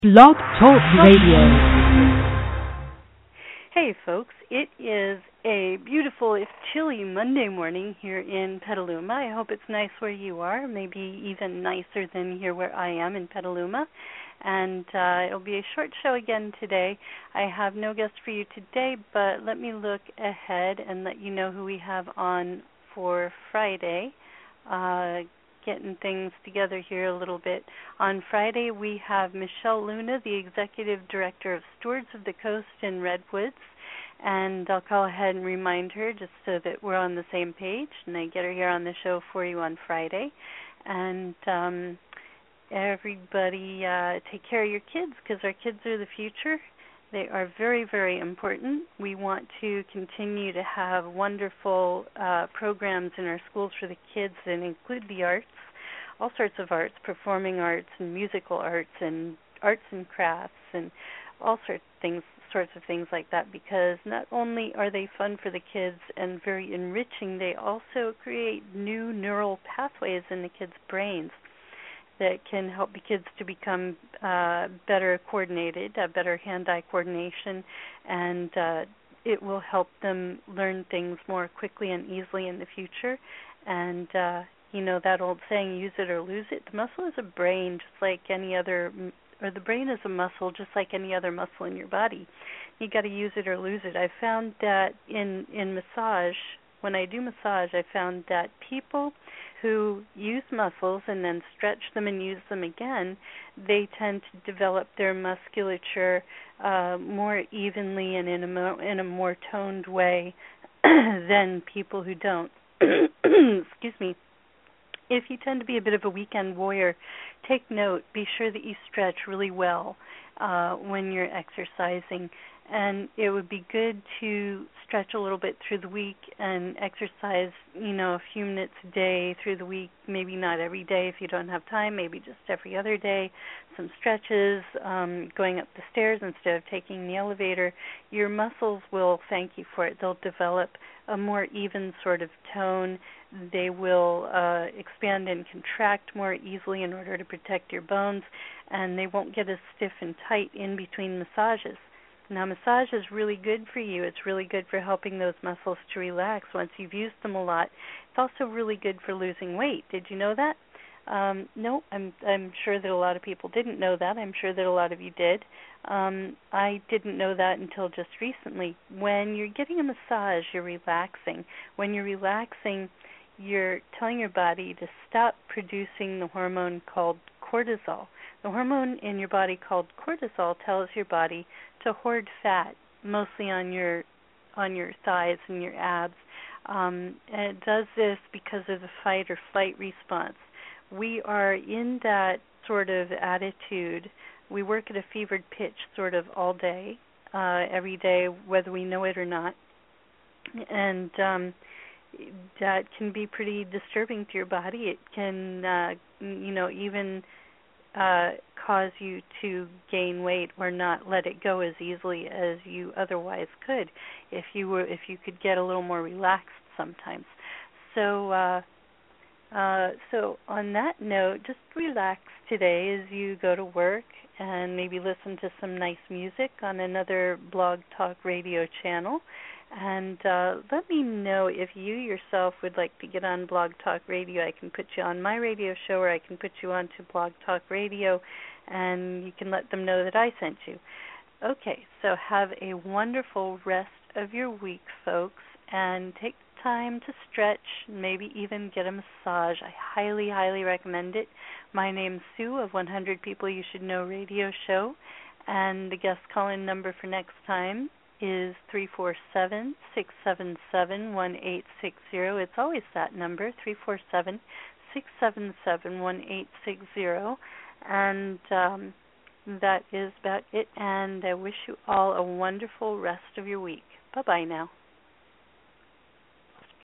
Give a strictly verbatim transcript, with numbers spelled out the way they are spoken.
Blog Talk Radio. Hey folks, it is a beautiful, if chilly Monday morning here in Petaluma. I hope it's nice where you are, maybe even nicer than here where I am in Petaluma. And uh, it'll be a short show again today. I have no guest for you today, but let me look ahead and let you know who we have on for Friday. Uh, getting things together here a little bit. On Friday, we have Michelle Luna, the Executive Director of Stewards of the Coast in Redwoods, and I'll call ahead and remind her just so that we're on the same page, and I get her here on the show for you on Friday. And um, everybody uh, take care of your kids, because our kids are the future. They are very, very important. We want to continue to have wonderful uh, programs in our schools for the kids that include the arts, all sorts of arts, performing arts and musical arts and arts and crafts and all sorts of things, sorts of things like that, because not only are they fun for the kids and very enriching, they also create new neural pathways in the kids' brains that can help the kids to become uh, better coordinated, uh, better hand-eye coordination, and uh, it will help them learn things more quickly and easily in the future. And, uh, you know, that old saying, use it or lose it, the muscle is a brain just like any other, or the brain is a muscle just like any other muscle in your body. You got to use it or lose it. I found that in, in massage, when I do massage, I found that people who use muscles and then stretch them and use them again, they tend to develop their musculature uh, more evenly and in a, mo- in a more toned way than people who don't. Excuse me. If you tend to be a bit of a weekend warrior, take note. Be sure that you stretch really well uh, when you're exercising. And it would be good to stretch a little bit through the week and exercise, you know, a few minutes a day through the week, maybe not every day if you don't have time, maybe just every other day, some stretches, um, going up the stairs instead of taking the elevator. Your muscles will thank you for it. They'll develop a more even sort of tone. They will uh, expand and contract more easily in order to protect your bones, and they won't get as stiff and tight in between massages. Now, massage is really good for you. It's really good for helping those muscles to relax once you've used them a lot. It's also really good for losing weight. Did you know that? Um, no, I'm I'm sure that a lot of people didn't know that. I'm sure that a lot of you did. Um, I didn't know that until just recently. When you're getting a massage, you're relaxing. When you're relaxing, you're telling your body to stop producing the hormone called cortisol. The hormone in your body called cortisol tells your body to hoard fat, mostly on your on your thighs and your abs. Um, and it does this because of the fight or flight response. We are in that sort of attitude. We work at a fevered pitch sort of all day, uh, every day, whether we know it or not. And um, that can be pretty disturbing to your body. It can, uh, you know, even uh, cause you to gain weight or not let it go as easily as you otherwise could if you were if you could get a little more relaxed sometimes. So uh, uh, so on that note, just relax today as you go to work and maybe listen to some nice music on another Blog Talk Radio channel. And uh, let me know if you yourself would like to get on Blog Talk Radio. I can put you on my radio show, or I can put you on to Blog Talk Radio, and you can let them know that I sent you. Okay, so have a wonderful rest of your week, folks, and take time to stretch, maybe even get a massage. I highly, highly recommend it. My name's Sue of one hundred People You Should Know Radio Show, and the guest call-in number for next time is three four seven, six seven seven, one eight six zero. It's always that number, three four seven, six seven seven, one eight six zero. And um, that is about it. And I wish you all a wonderful rest of your week. Bye-bye now.